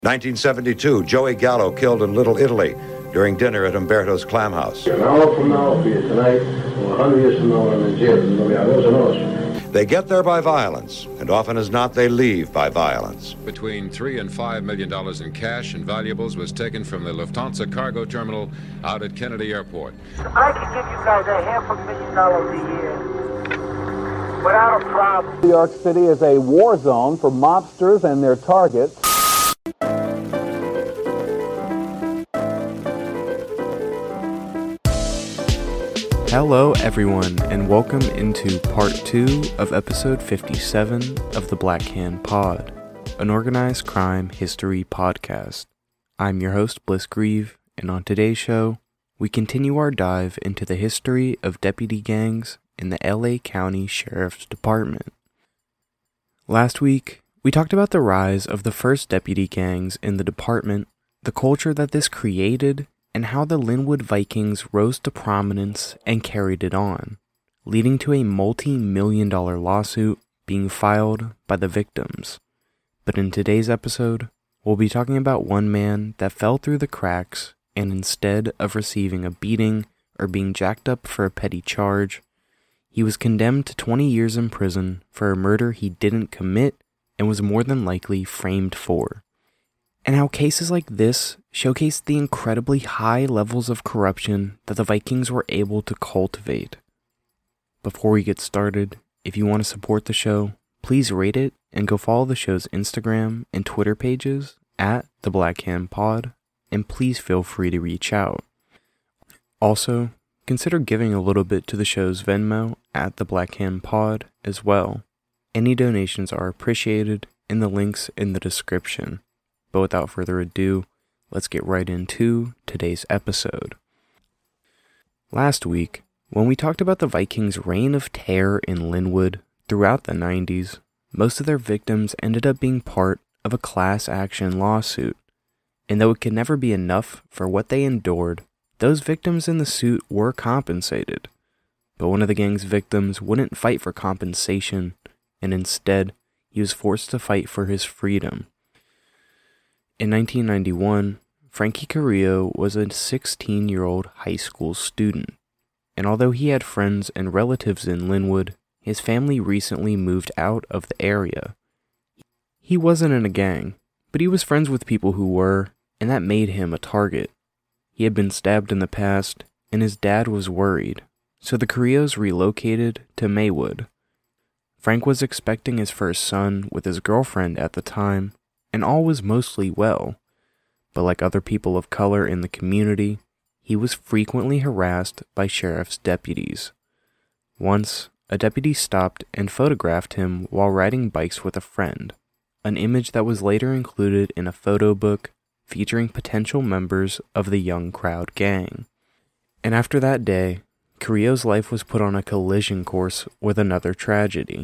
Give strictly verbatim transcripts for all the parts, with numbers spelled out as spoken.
nineteen seventy-two, Joey Gallo killed in Little Italy during dinner at Umberto's Clam House. An hour from now, I'll be here tonight, or a hundred years from now, I'm in jail. They get there by violence, and often as not, they leave by violence. Between three and five million dollars in cash and valuables was taken from the Lufthansa cargo terminal out at Kennedy Airport. I could give you guys a half a million dollars a year without a problem. New York City is a war zone for mobsters and their targets. Hello everyone, and welcome into part two of episode fifty-seven of the Black Hand Pod, an organized crime history podcast. I'm your host Bliss Grieve, and on today's show, we continue our dive into the history of deputy gangs in the L A County Sheriff's Department. Last week, we talked about the rise of the first deputy gangs in the department, the culture that this created, and how the Linwood Vikings rose to prominence and carried it on, leading to a multi-million dollar lawsuit being filed by the victims. But in today's episode, we'll be talking about one man that fell through the cracks, and instead of receiving a beating or being jacked up for a petty charge, he was condemned to twenty years in prison for a murder he didn't commit and was more than likely framed for. And how cases like this showcase the incredibly high levels of corruption that the Vikings were able to cultivate. Before we get started, if you want to support the show, please rate it and go follow the show's Instagram and Twitter pages at The Black Hand Pod, and please feel free to reach out. Also, consider giving a little bit to the show's Venmo at The Black Hand Pod as well. Any donations are appreciated, and the links in the description. But without further ado, let's get right into today's episode. Last week, when we talked about the Vikings' reign of terror in Linwood throughout the nineties, most of their victims ended up being part of a class action lawsuit. And though it could never be enough for what they endured, those victims in the suit were compensated. But one of the gang's victims wouldn't fight for compensation, and instead, he was forced to fight for his freedom. In nineteen ninety-one, Frankie Carrillo was a sixteen-year-old high school student, and although he had friends and relatives in Linwood, his family recently moved out of the area. He wasn't in a gang, but he was friends with people who were, and that made him a target. He had been stabbed in the past, and his dad was worried, so the Carrillos relocated to Maywood. Frank was expecting his first son with his girlfriend at the time, and all was mostly well, but like other people of color in the community, he was frequently harassed by sheriff's deputies. Once, a deputy stopped and photographed him while riding bikes with a friend, an image that was later included in a photo book featuring potential members of the Young Crowd gang. And after that day, Carrillo's life was put on a collision course with another tragedy.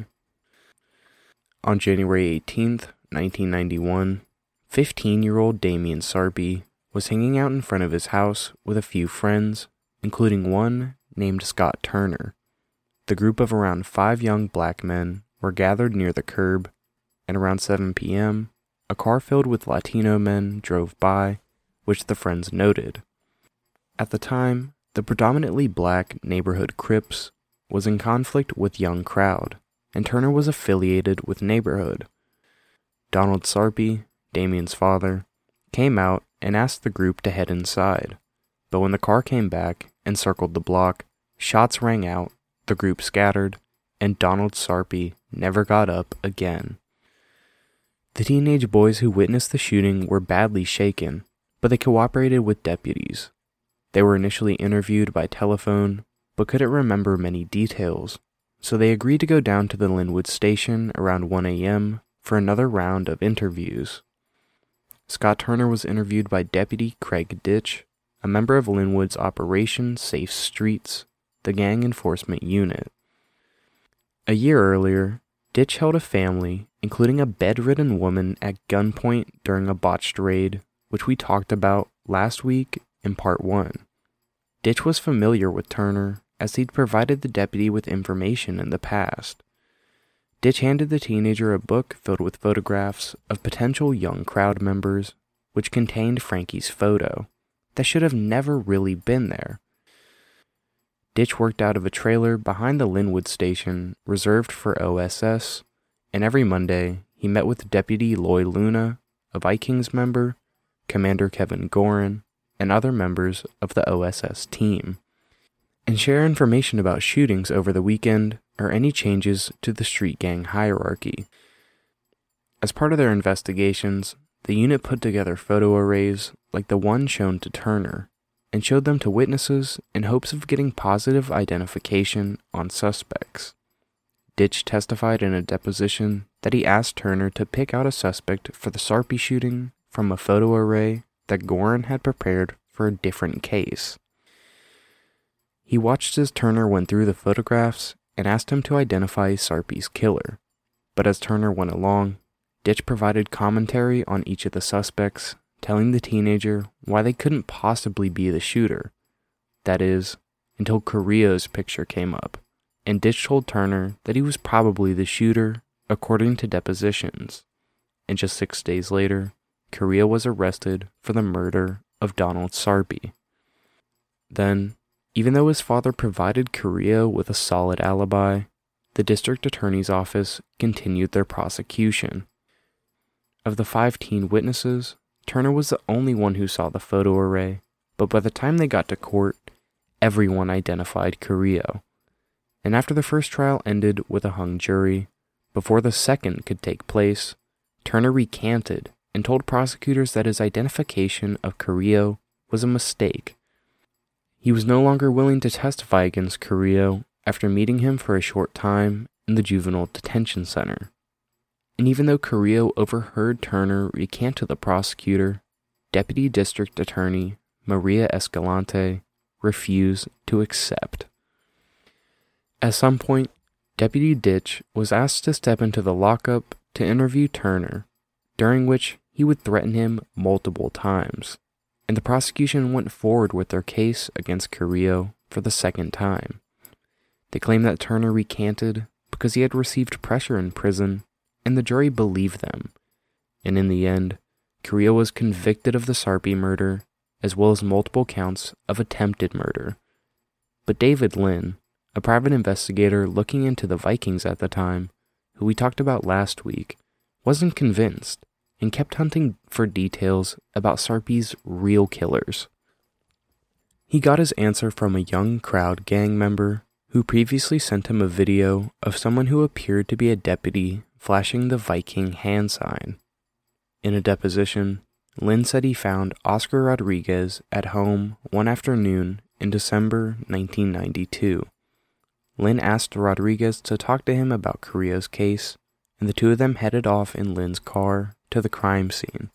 On January eighteenth, nineteen ninety-one, fifteen-year-old Damian Sarpy was hanging out in front of his house with a few friends, including one named Scott Turner. The group of around five young black men were gathered near the curb, and around seven p.m., a car filled with Latino men drove by, which the friends noted. At the time, the predominantly black neighborhood Crips was in conflict with Young Crowd, and Turner was affiliated with Neighborhood. Donald Sarpy, Damian's father, came out and asked the group to head inside, but when the car came back and circled the block, shots rang out, the group scattered, and Donald Sarpy never got up again. The teenage boys who witnessed the shooting were badly shaken, but they cooperated with deputies. They were initially interviewed by telephone, but couldn't remember many details, so they agreed to go down to the Linwood station around one a.m. for another round of interviews. Scott Turner was interviewed by Deputy Craig Ditch, a member of Linwood's Operation Safe Streets, the gang enforcement unit. A year earlier, Ditch held a family, including a bedridden woman, at gunpoint during a botched raid, which we talked about last week in part one. Ditch was familiar with Turner, as he'd provided the deputy with information in the past. Ditch handed the teenager a book filled with photographs of potential Young Crowd members, which contained Frankie's photo that should have never really been there. Ditch worked out of a trailer behind the Linwood station reserved for O S S, and every Monday he met with Deputy Lloyd Luna, a Vikings member, Commander Kevin Gorin, and other members of the O S S team, and share information about shootings over the weekend or any changes to the street gang hierarchy. As part of their investigations, the unit put together photo arrays like the one shown to Turner and showed them to witnesses in hopes of getting positive identification on suspects. Ditch testified in a deposition that he asked Turner to pick out a suspect for the Sarpy shooting from a photo array that Gorin had prepared for a different case. He watched as Turner went through the photographs and asked him to identify Sarpy's killer, but as Turner went along, Ditch provided commentary on each of the suspects, telling the teenager why they couldn't possibly be the shooter. That is, until Carrillo's picture came up, and Ditch told Turner that he was probably the shooter, according to depositions. And just six days later, Carrillo was arrested for the murder of Donald Sarpy. Then, even though his father provided Carrillo with a solid alibi, the district attorney's office continued their prosecution. Of the five teen witnesses, Turner was the only one who saw the photo array, but by the time they got to court, everyone identified Carrillo. And after the first trial ended with a hung jury, before the second could take place, Turner recanted and told prosecutors that his identification of Carrillo was a mistake. He was no longer willing to testify against Carrillo after meeting him for a short time in the juvenile detention center. And even though Carrillo overheard Turner recant to the prosecutor, Deputy District Attorney Maria Escalante refused to accept. At some point, Deputy Ditch was asked to step into the lockup to interview Turner, during which he would threaten him multiple times, and the prosecution went forward with their case against Carrillo for the second time. They claimed that Turner recanted because he had received pressure in prison, and the jury believed them, and in the end, Carrillo was convicted of the Sarpy murder, as well as multiple counts of attempted murder. But David Lynn, a private investigator looking into the Vikings at the time, who we talked about last week, wasn't convinced, and kept hunting for details about Sarpy's real killers. He got his answer from a young crowd gang member who previously sent him a video of someone who appeared to be a deputy flashing the Viking hand sign. In a deposition, Lynn said he found Oscar Rodriguez at home one afternoon in December nineteen ninety-two. Lynn asked Rodriguez to talk to him about Carrillo's case, and the two of them headed off in Lynn's car to the crime scene.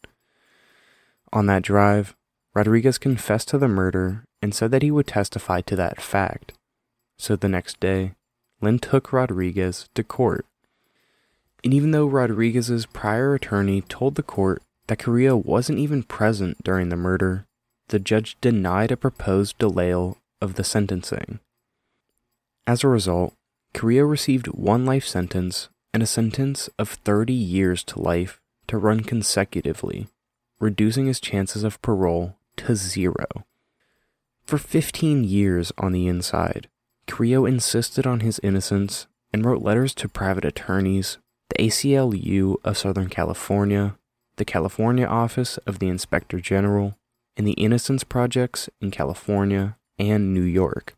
On that drive, Rodriguez confessed to the murder and said that he would testify to that fact. So the next day, Lynn took Rodriguez to court. And even though Rodriguez's prior attorney told the court that Carrillo wasn't even present during the murder, the judge denied a proposed delay of the sentencing. As a result, Carrillo received one life sentence and a sentence of thirty years to life to run consecutively, reducing his chances of parole to zero. For fifteen years on the inside, Carrillo insisted on his innocence and wrote letters to private attorneys, the A C L U of Southern California, the California Office of the Inspector General, and the Innocence Projects in California and New York.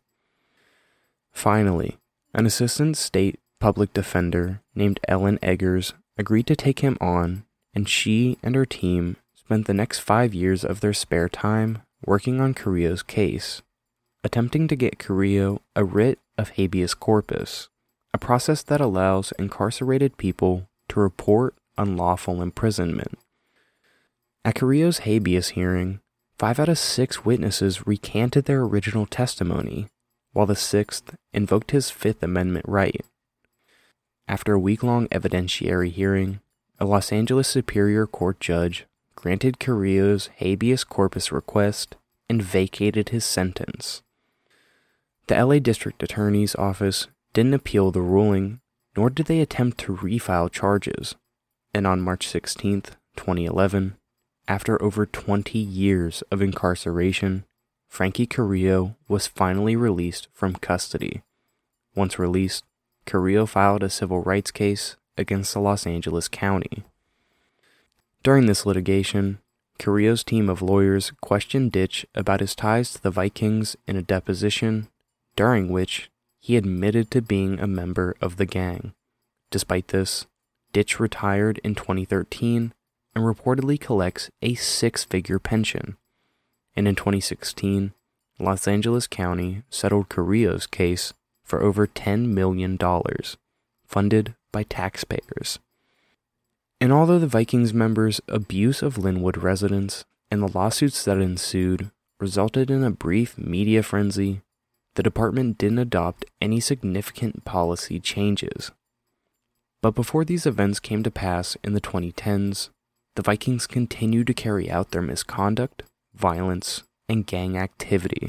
Finally, an assistant state public defender named Ellen Eggers agreed to take him on, and she and her team spent the next five years of their spare time working on Carrillo's case, attempting to get Carrillo a writ of habeas corpus, a process that allows incarcerated people to report unlawful imprisonment. At Carrillo's habeas hearing, five out of six witnesses recanted their original testimony, while the sixth invoked his Fifth Amendment right. After a week-long evidentiary hearing, a Los Angeles Superior Court judge granted Carrillo's habeas corpus request and vacated his sentence. The L A District Attorney's Office didn't appeal the ruling, nor did they attempt to refile charges, and on March sixteenth, twenty eleven, after over twenty years of incarceration, Frankie Carrillo was finally released from custody. Once released, Carrillo filed a civil rights case against the Los Angeles County. During this litigation, Carrillo's team of lawyers questioned Ditch about his ties to the Vikings in a deposition, during which he admitted to being a member of the gang. Despite this, Ditch retired in twenty thirteen and reportedly collects a six-figure pension. And in twenty sixteen, Los Angeles County settled Carrillo's case for over ten million dollars, funded by taxpayers. And although the Vikings members' abuse of Linwood residents and the lawsuits that ensued resulted in a brief media frenzy, the department didn't adopt any significant policy changes. But before these events came to pass in the twenty tens, the Vikings continued to carry out their misconduct, violence, and gang activity.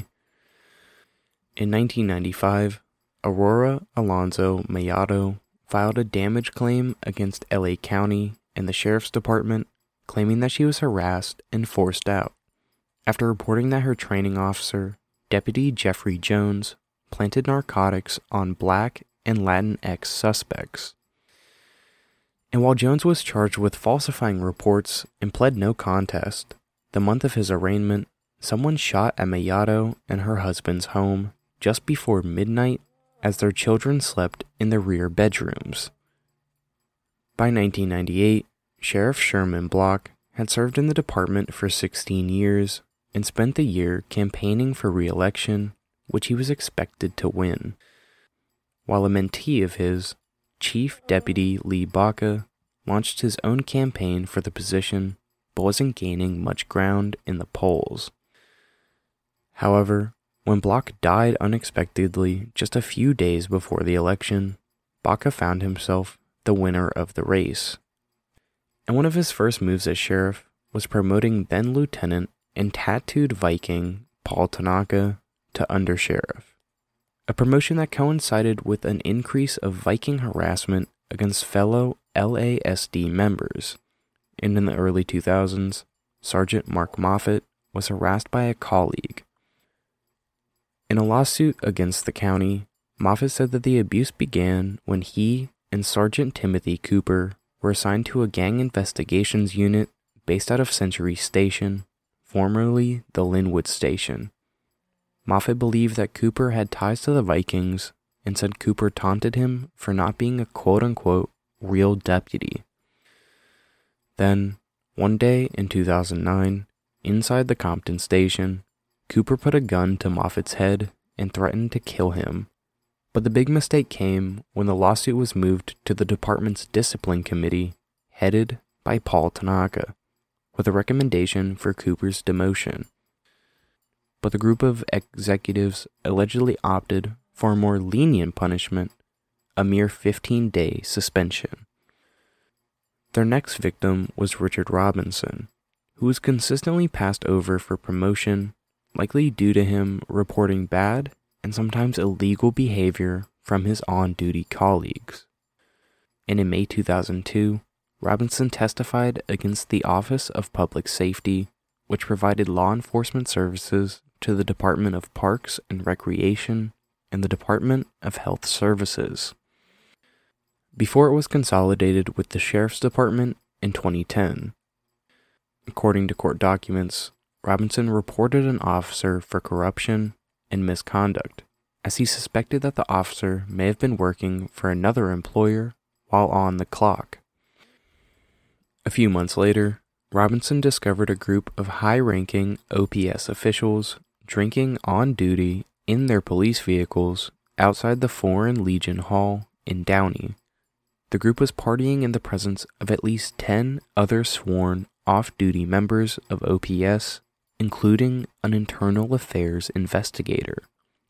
In nineteen ninety-five, Aurora Alonzo Mellado filed a damage claim against L A County and the Sheriff's Department, claiming that she was harassed and forced out, after reporting that her training officer, Deputy Jeffrey Jones, planted narcotics on Black and Latinx suspects. And while Jones was charged with falsifying reports and pled no contest, the month of his arraignment, someone shot at Mellado and her husband's home just before midnight as their children slept in the rear bedrooms. By nineteen ninety-eight, Sheriff Sherman Block had served in the department for sixteen years and spent the year campaigning for re-election, which he was expected to win. While a mentee of his, Chief Deputy Lee Baca, launched his own campaign for the position, but wasn't gaining much ground in the polls. However, when Block died unexpectedly just a few days before the election, Baca found himself the winner of the race. And one of his first moves as sheriff was promoting then-lieutenant and tattooed Viking Paul Tanaka to undersheriff, a promotion that coincided with an increase of Viking harassment against fellow L A S D members. And in the early two thousands, Sergeant Mark Moffett was harassed by a colleague. In a lawsuit against the county, Moffett said that the abuse began when he and Sergeant Timothy Cooper were assigned to a gang investigations unit based out of Century Station, formerly the Linwood Station. Moffett believed that Cooper had ties to the Vikings and said Cooper taunted him for not being a quote-unquote real deputy. Then, one day in two thousand nine, inside the Compton station, Cooper put a gun to Moffett's head and threatened to kill him. But the big mistake came when the lawsuit was moved to the department's discipline committee, headed by Paul Tanaka, with a recommendation for Cooper's demotion. But the group of executives allegedly opted for a more lenient punishment, a mere fifteen-day suspension. Their next victim was Richard Robinson, who was consistently passed over for promotion, likely due to him reporting bad and sometimes illegal behavior from his on-duty colleagues. And in May two thousand two, Robinson testified against the Office of Public Safety, which provided law enforcement services to the Department of Parks and Recreation and the Department of Health Services, before it was consolidated with the Sheriff's Department in twenty ten. According to court documents, Robinson reported an officer for corruption and misconduct, as he suspected that the officer may have been working for another employer while on the clock. A few months later, Robinson discovered a group of high-ranking O P S officials drinking on duty in their police vehicles outside the Foreign Legion Hall in Downey. The group was partying in the presence of at least ten other sworn off-duty members of O P S, including an internal affairs investigator.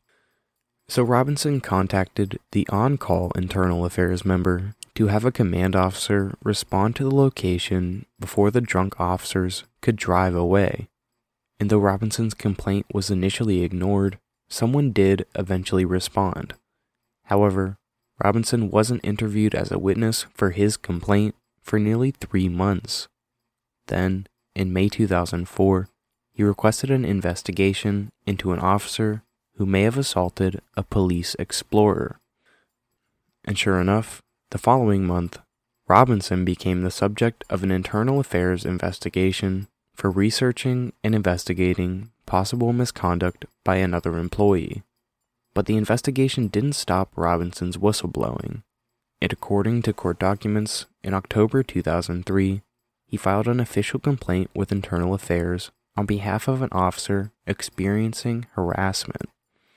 So Robinson contacted the on-call internal affairs member to have a command officer respond to the location before the drunk officers could drive away. And though Robinson's complaint was initially ignored, someone did eventually respond. However, Robinson wasn't interviewed as a witness for his complaint for nearly three months. Then, in May two thousand four, he requested an investigation into an officer who may have assaulted a police explorer. And sure enough, the following month, Robinson became the subject of an internal affairs investigation for researching and investigating possible misconduct by another employee. But the investigation didn't stop Robinson's whistleblowing, and according to court documents, in October two thousand three, he filed an official complaint with Internal Affairs on behalf of an officer experiencing harassment.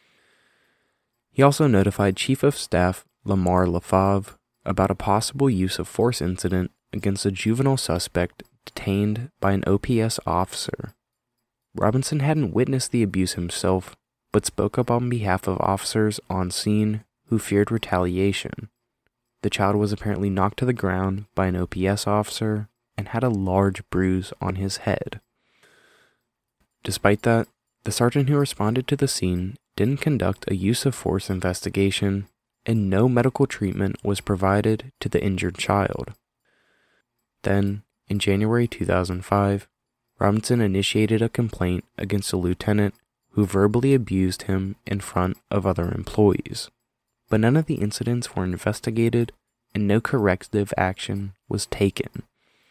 He also notified Chief of Staff Lamar LaFave about a possible use of force incident against a juvenile suspect detained by an O P S officer. Robinson hadn't witnessed the abuse himself, but spoke up on behalf of officers on scene who feared retaliation. The child was apparently knocked to the ground by an O P S officer and had a large bruise on his head. Despite that, the sergeant who responded to the scene didn't conduct a use of force investigation, and no medical treatment was provided to the injured child. Then, in January two thousand five, Robinson initiated a complaint against a lieutenant who verbally abused him in front of other employees, but none of the incidents were investigated and no corrective action was taken.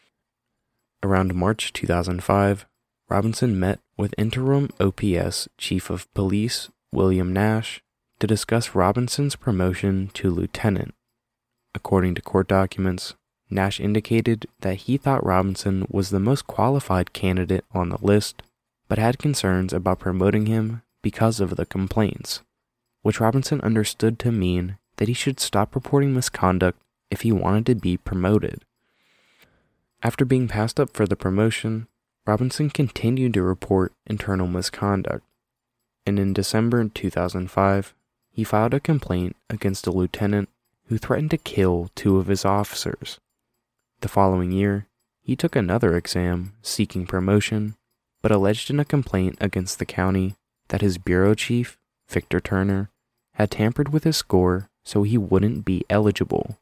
Around March two thousand five, Robinson met with interim O P S Chief of Police William Nash to discuss Robinson's promotion to lieutenant. According to court documents, Nash indicated that he thought Robinson was the most qualified candidate on the list, but had concerns about promoting him because of the complaints, which Robinson understood to mean that he should stop reporting misconduct if he wanted to be promoted. After being passed up for the promotion, Robinson continued to report internal misconduct, and in December two thousand five, he filed a complaint against a lieutenant who threatened to kill two of his officers. The following year, he took another exam seeking promotion, but alleged in a complaint against the county that his bureau chief, Victor Turner, had tampered with his score so he wouldn't be eligible.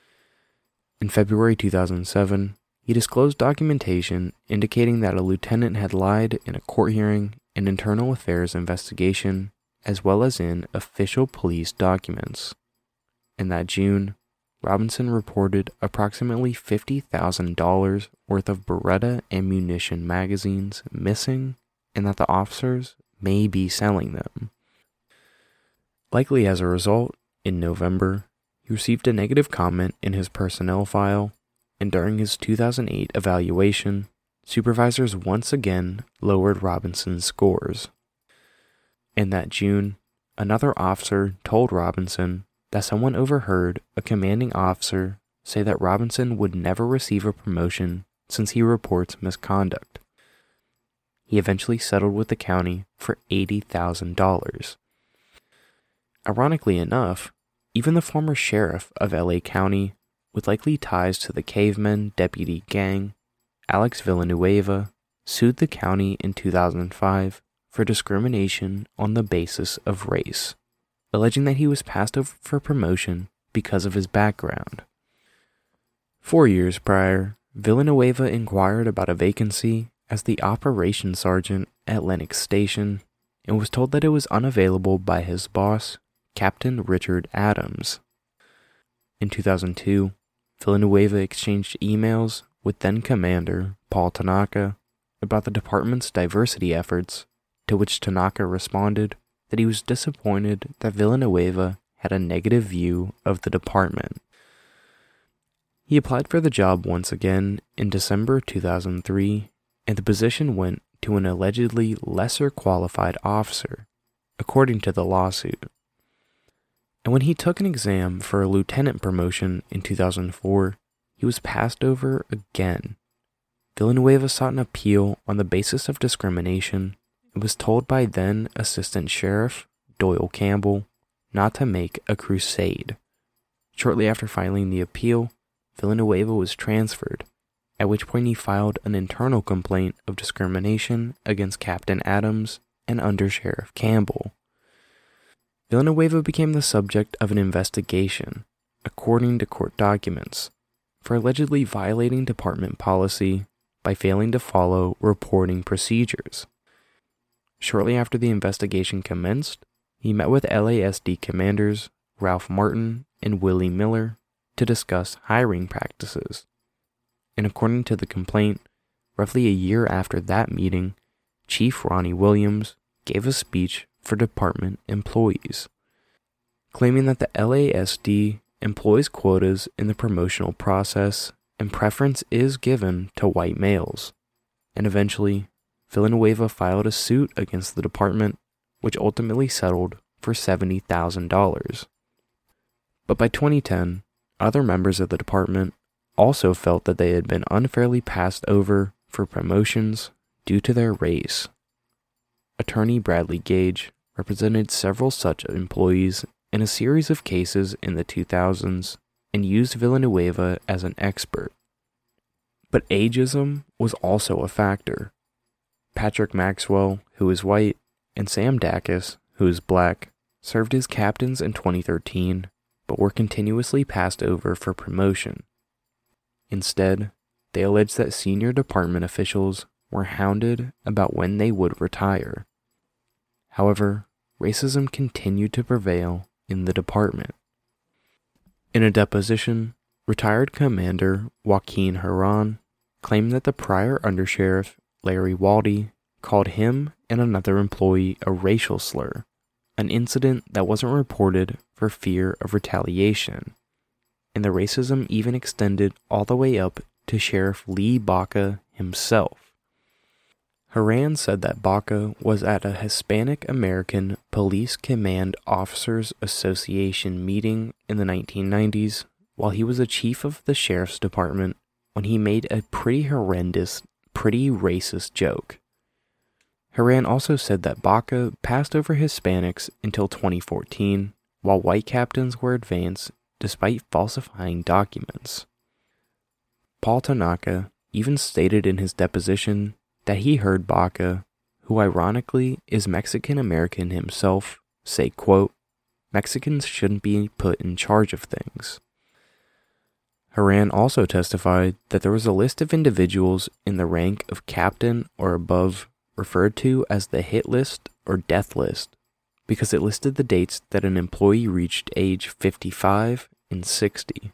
In February two thousand seven, he disclosed documentation indicating that a lieutenant had lied in a court hearing and internal affairs investigation, as well as in official police documents. In that June, Robinson reported approximately fifty thousand dollars worth of Beretta ammunition magazines missing and that the officers may be selling them. Likely as a result, in November, he received a negative comment in his personnel file, and during his two thousand eight evaluation, supervisors once again lowered Robinson's scores. In that June, another officer told Robinson that someone overheard a commanding officer say that Robinson would never receive a promotion since he reports misconduct. He eventually settled with the county for eighty thousand dollars. Ironically enough, even the former sheriff of L A County, with likely ties to the Cavemen deputy gang, Alex Villanueva, sued the county in two thousand five for discrimination on the basis of race, alleging that he was passed over for promotion because of his background. Four years prior, Villanueva inquired about a vacancy as the operations sergeant at Lenox Station and was told that it was unavailable by his boss, Captain Richard Adams. In two thousand two, Villanueva exchanged emails with then-Commander Paul Tanaka about the department's diversity efforts, to which Tanaka responded that he was disappointed that Villanueva had a negative view of the department. He applied for the job once again in December two thousand three, and the position went to an allegedly lesser qualified officer, according to the lawsuit. And when he took an exam for a lieutenant promotion in two thousand four, he was passed over again. Villanueva sought an appeal on the basis of discrimination and was told by then Assistant Sheriff Doyle Campbell not to make a crusade. Shortly after filing the appeal, Villanueva was transferred, at which point he filed an internal complaint of discrimination against Captain Adams and Under Sheriff Campbell. Villanueva became the subject of an investigation, according to court documents, for allegedly violating department policy by failing to follow reporting procedures. Shortly after the investigation commenced, he met with L A S D commanders Ralph Martin and Willie Miller to discuss hiring practices. And according to the complaint, roughly a year after that meeting, Chief Ronnie Williams gave a speech for department employees, claiming that the L A S D employs quotas in the promotional process and preference is given to white males. And eventually, Villanueva filed a suit against the department, which ultimately settled for seventy thousand dollars. But by twenty ten, other members of the department also felt that they had been unfairly passed over for promotions due to their race. Attorney Bradley Gage represented several such employees in a series of cases in the two thousands and used Villanueva as an expert. But ageism was also a factor. Patrick Maxwell, who is white, and Sam Dacus, who is black, served as captains in twenty thirteen, but were continuously passed over for promotion. Instead, they alleged that senior department officials were hounded about when they would retire. However, racism continued to prevail in the department. In a deposition, retired Commander Joaquin Herron claimed that the prior undersheriff, Larry Waldy, called him and another employee a racial slur, an incident that wasn't reported for fear of retaliation, and the racism even extended all the way up to Sheriff Lee Baca himself. Herron said that Baca was at a Hispanic American Police Command Officers Association meeting in the nineteen nineties while he was a chief of the sheriff's department when he made a pretty horrendous, pretty racist joke. Herron also said that Baca passed over Hispanics until twenty fourteen, while white captains were advanced despite falsifying documents. Paul Tanaka even stated in his deposition that he heard Baca, who ironically is Mexican-American himself, say, quote, "Mexicans shouldn't be put in charge of things." Herron also testified that there was a list of individuals in the rank of captain or above referred to as the hit list or death list because it listed the dates that an employee reached age fifty-five and sixty.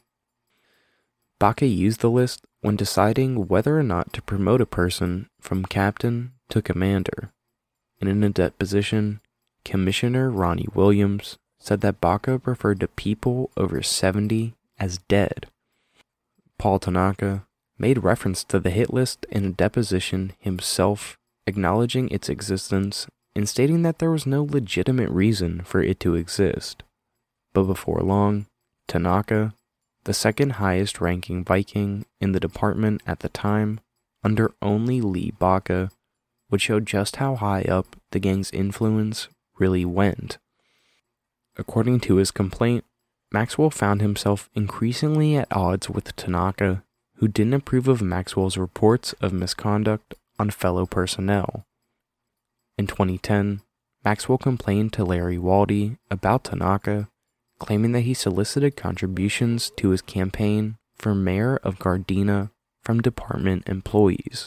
Baca used the list when deciding whether or not to promote a person from captain to commander, and in a deposition, Commissioner Ronnie Williams said that Baca referred to people over seventy as dead. Paul Tanaka made reference to the hit list in a deposition himself, acknowledging its existence and stating that there was no legitimate reason for it to exist. But before long, Tanaka, the second highest ranking Viking in the department at the time, under only Lee Baca, would show just how high up the gang's influence really went. According to his complaint, Maxwell found himself increasingly at odds with Tanaka, who didn't approve of Maxwell's reports of misconduct on fellow personnel. In twenty ten, Maxwell complained to Larry Waldy about Tanaka, claiming that he solicited contributions to his campaign for mayor of Gardena from department employees.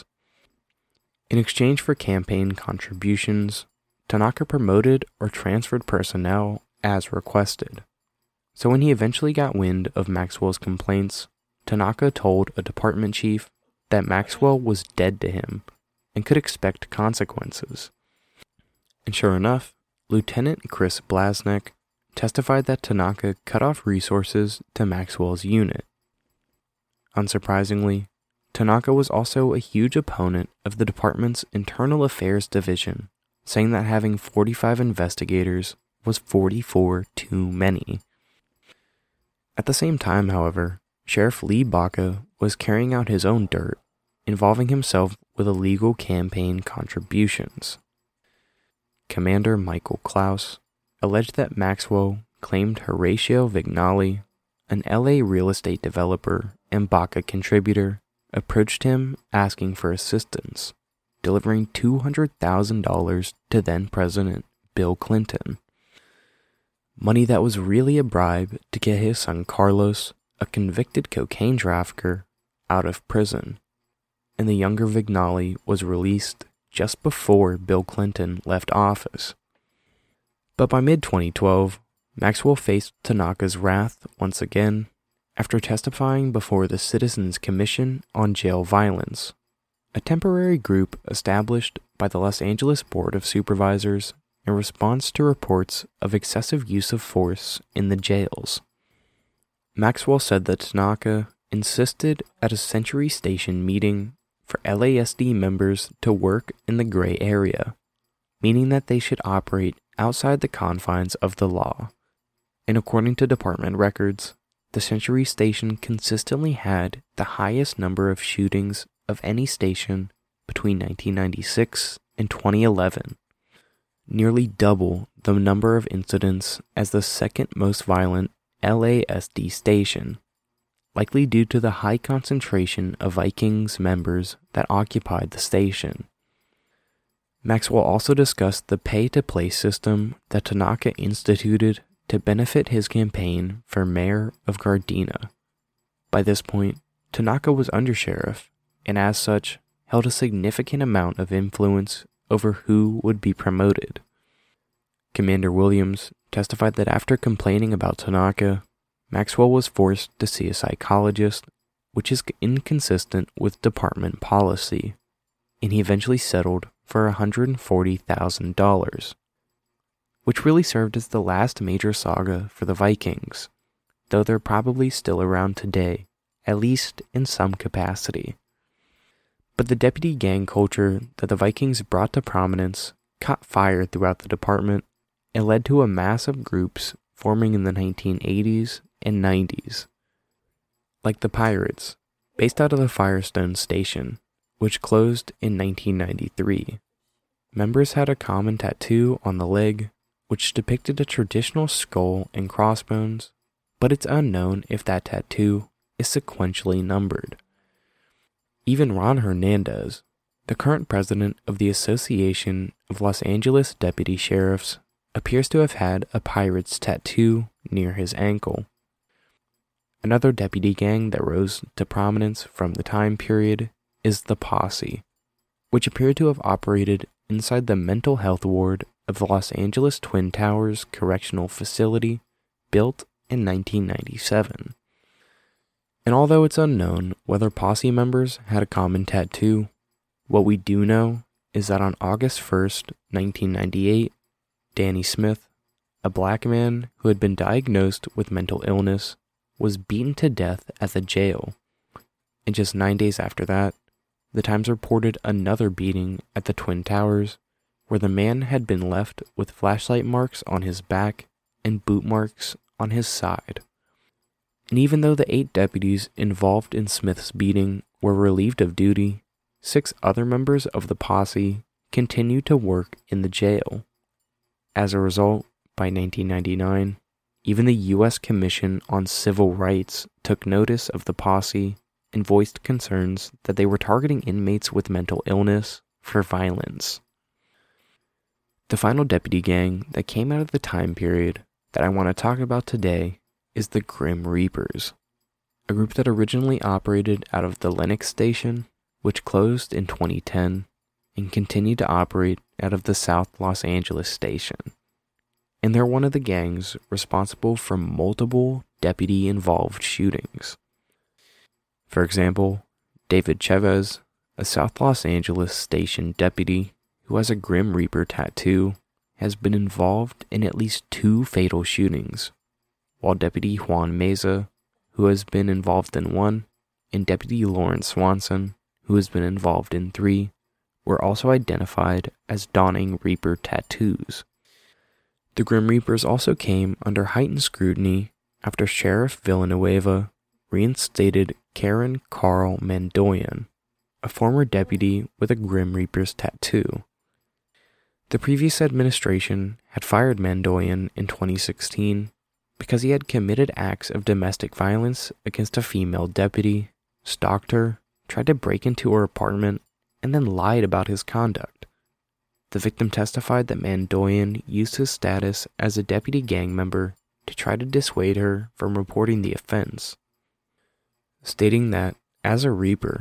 In exchange for campaign contributions, Tanaka promoted or transferred personnel as requested. So when he eventually got wind of Maxwell's complaints, Tanaka told a department chief that Maxwell was dead to him and could expect consequences. And sure enough, Lieutenant Chris Blasnek testified that Tanaka cut off resources to Maxwell's unit. Unsurprisingly, Tanaka was also a huge opponent of the department's Internal Affairs Division, saying that having forty-five investigators was forty-four too many. At the same time, however, Sheriff Lee Baca was carrying out his own dirt, involving himself with illegal campaign contributions. Commander Michael Klaus alleged that Maxwell claimed Horatio Vignali, an L A real estate developer and Baca contributor, approached him asking for assistance, delivering two hundred thousand dollars to then-President Bill Clinton. Money that was really a bribe to get his son Carlos, a convicted cocaine trafficker, out of prison. and the younger Vignali was released just before Bill Clinton left office. But by mid twenty twelve, Maxwell faced Tanaka's wrath once again after testifying before the Citizens Commission on Jail Violence, a temporary group established by the Los Angeles Board of Supervisors in response to reports of excessive use of force in the jails. Maxwell said that Tanaka insisted at a Century Station meeting for L A S D members to work in the gray area, meaning that they should operate outside the confines of the law. And according to department records, the Century Station consistently had the highest number of shootings of any station between nineteen ninety-six and twenty eleven, nearly double the number of incidents as the second most violent L A S D station, likely due to the high concentration of Vikings members that occupied the station. Maxwell also discussed the pay-to-play system that Tanaka instituted to benefit his campaign for mayor of Gardena. By this point, Tanaka was undersheriff, and as such, held a significant amount of influence over who would be promoted. Commander Williams testified that after complaining about Tanaka, Maxwell was forced to see a psychologist, which is inconsistent with department policy, and he eventually settled for one hundred forty thousand dollars, which really served as the last major saga for the Vikings, though they're probably still around today, at least in some capacity. But the deputy gang culture that the Vikings brought to prominence caught fire throughout the department and led to a mass of groups forming in the nineteen eighties and nineties. Like the Pirates, based out of the Firestone Station, which closed in nineteen ninety-three. Members had a common tattoo on the leg, which depicted a traditional skull and crossbones, but it's unknown if that tattoo is sequentially numbered. Even Ron Hernandez, the current president of the Association of Los Angeles Deputy Sheriffs, appears to have had a pirate's tattoo near his ankle. Another deputy gang that rose to prominence from the time period is the Posse, which appeared to have operated inside the mental health ward of the Los Angeles Twin Towers Correctional Facility, built in nineteen ninety-seven. And although it's unknown whether Posse members had a common tattoo, what we do know is that on August first, nineteen ninety-eight, Danny Smith, a black man who had been diagnosed with mental illness, was beaten to death at the jail. And just nine days after that, the Times reported another beating at the Twin Towers, where the man had been left with flashlight marks on his back and boot marks on his side. And even though the eight deputies involved in Smith's beating were relieved of duty, six other members of the posse continued to work in the jail. As a result, by nineteen ninety-nine, even the U S Commission on Civil Rights took notice of the posse and voiced concerns that they were targeting inmates with mental illness for violence. The final deputy gang that came out of the time period that I want to talk about today is the Grim Reapers, a group that originally operated out of the Lenox Station, which closed in twenty ten, and continued to operate out of the South Los Angeles Station. And they're one of the gangs responsible for multiple deputy-involved shootings. For example, David Chavez, a South Los Angeles Station deputy who has a Grim Reaper tattoo, has been involved in at least two fatal shootings, while Deputy Juan Meza, who has been involved in one, and Deputy Lawrence Swanson, who has been involved in three, were also identified as donning Reaper tattoos. The Grim Reapers also came under heightened scrutiny after Sheriff Villanueva reinstated Karen Carl Mandoyan, a former deputy with a Grim Reaper's tattoo. The previous administration had fired Mandoyan in twenty sixteen because he had committed acts of domestic violence against a female deputy, stalked her, tried to break into her apartment, and then lied about his conduct. The victim testified that Mandoyan used his status as a deputy gang member to try to dissuade her from reporting the offense, stating that, as a Reaper,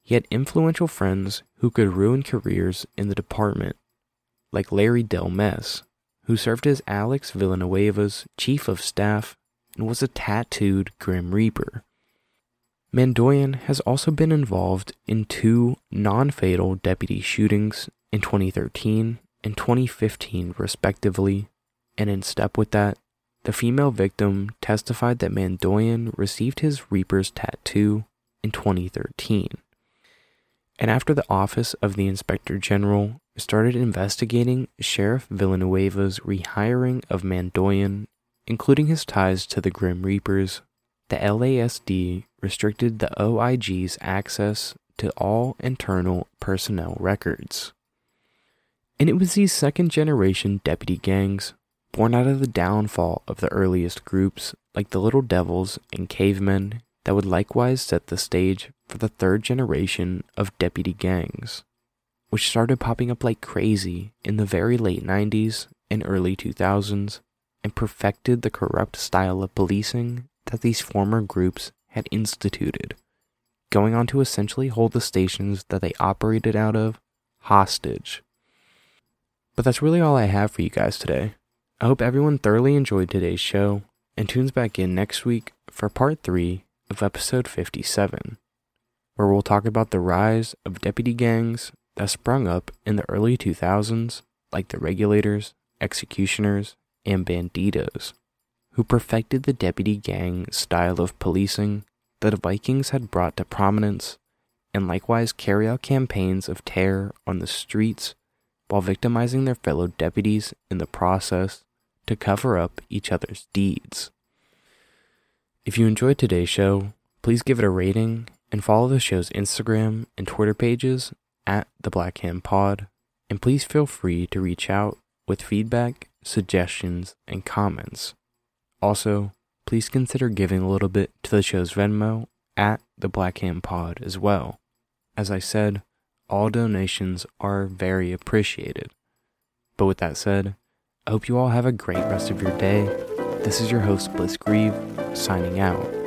he had influential friends who could ruin careers in the department, like Larry Del Mess, who served as Alex Villanueva's chief of staff and was a tattooed Grim Reaper. Mandoyan has also been involved in two non-fatal deputy shootings in twenty thirteen and twenty fifteen respectively, and in step with that, the female victim testified that Mandoyan received his Reaper's tattoo in twenty thirteen. And after the Office of the Inspector General started investigating Sheriff Villanueva's rehiring of Mandoyan, including his ties to the Grim Reapers, the L A S D restricted the O I G's access to all internal personnel records. And it was these second-generation deputy gangs, born out of the downfall of the earliest groups like the Little Devils and Cavemen, that would likewise set the stage for the third generation of deputy gangs, which started popping up like crazy in the very late nineties and early two thousands, and perfected the corrupt style of policing that these former groups had instituted, going on to essentially hold the stations that they operated out of hostage. But that's really all I have for you guys today. I hope everyone thoroughly enjoyed today's show and tunes back in next week for part three of episode fifty-seven, where we'll talk about the rise of deputy gangs that sprung up in the early two thousands, like the Regulators, Executioners, and Banditos, who perfected the deputy gang style of policing that the Vikings had brought to prominence, and likewise carry out campaigns of terror on the streets while victimizing their fellow deputies in the process to cover up each other's deeds. If you enjoyed today's show, please give it a rating and follow the show's Instagram and Twitter pages at The Black Hand Pod, and please feel free to reach out with feedback, suggestions, and comments. Also, please consider giving a little bit to the show's Venmo at The Black Hand Pod as well. As I said, all donations are very appreciated. But with that said, I hope you all have a great rest of your day. This is your host, Bliss Grieve, signing out.